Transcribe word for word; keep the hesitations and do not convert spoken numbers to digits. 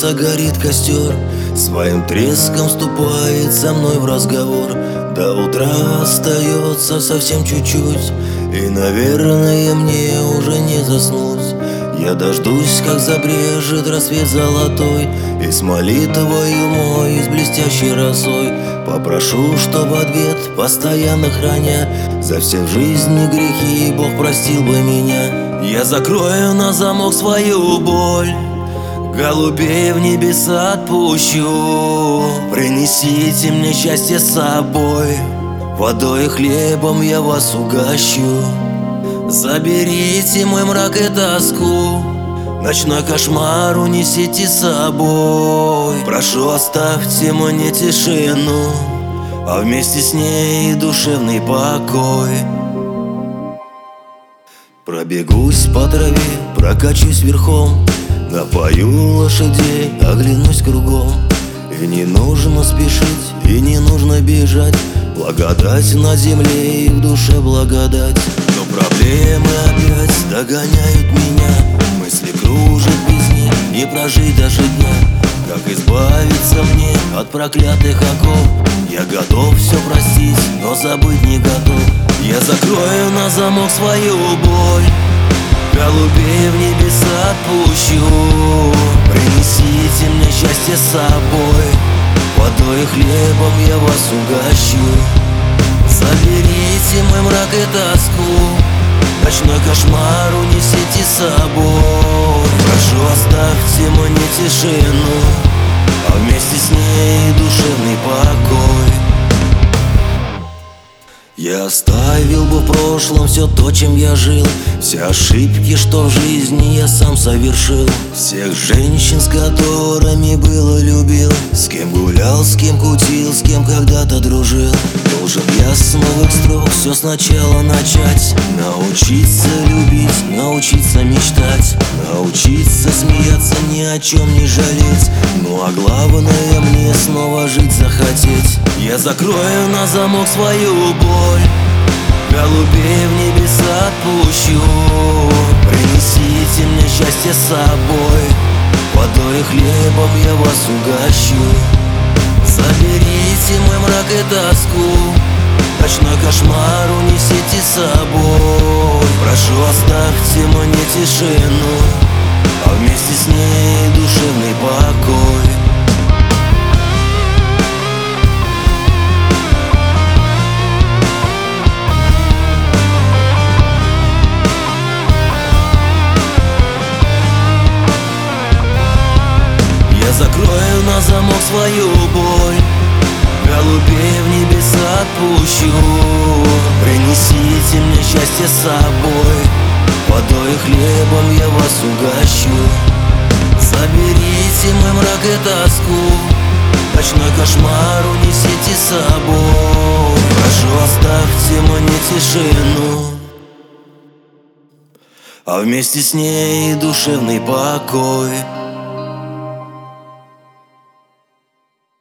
сердца горит костер, своим треском вступает со мной в разговор. До утра остается совсем чуть-чуть, и, наверное, мне уже не заснуть. Я дождусь, как забрежет рассвет золотой, и с молитвою мой, с блестящей росой попрошу, чтобы ответ постоянно храня за все в жизни грехи Бог простил бы меня. Я закрою на замок свою боль, голубей в небеса отпущу. Принесите мне счастье с собой, водой и хлебом я вас угощу. Заберите мой мрак и тоску, ночной кошмар унесите с собой. Прошу, оставьте мне тишину, а вместе с ней душевный покой. Пробегусь по траве, прокачусь верхом, напою лошадей, оглянусь кругом. И не нужно спешить, и не нужно бежать, благодать на земле и в душе благодать. Но проблемы опять догоняют меня, мысли кружат без них, не прожить даже дня. Как избавиться мне от проклятых оков? Я готов все простить, но забыть не готов. Я закрою на замок свою боль, голубей в небеса отпущу. Принесите мне счастье с собой, водой и хлебом я вас угощу. Заберите мой мрак и тоску, ночной кошмар унесите с собой. Прошу, оставьте мне тишину, а вместе с ней душевный покой. Я оставил бы в прошлом все то, чем я жил, все ошибки, что в жизни я сам совершил. Всех женщин, с которыми был и любил, с кем гулял, с кем кутил, с кем когда-то дружил. Должен я с новых строк все сначала начать, научиться любить, научиться мечтать, научиться смеяться, ни о чем не жалеть. Ну а главное, мне снова жить захотеть. Я закрою на замок свою боль, голубей в небеса отпущу. Принесите мне счастье с собой, водой и хлебом я вас угощу. Заберите мой мрак и тоску, ночной кошмар унесите с собой. Прошу, оставьте мне тишину, а вместе с ней душевный покой. Закрою на замок свою боль, голубей в небеса отпущу. Принесите мне счастье с собой, водой и хлебом я вас угощу. Заберите мой мрак и тоску, ночной кошмар унесите с собой. Прошу, оставьте мне тишину, а вместе с ней душевный покой.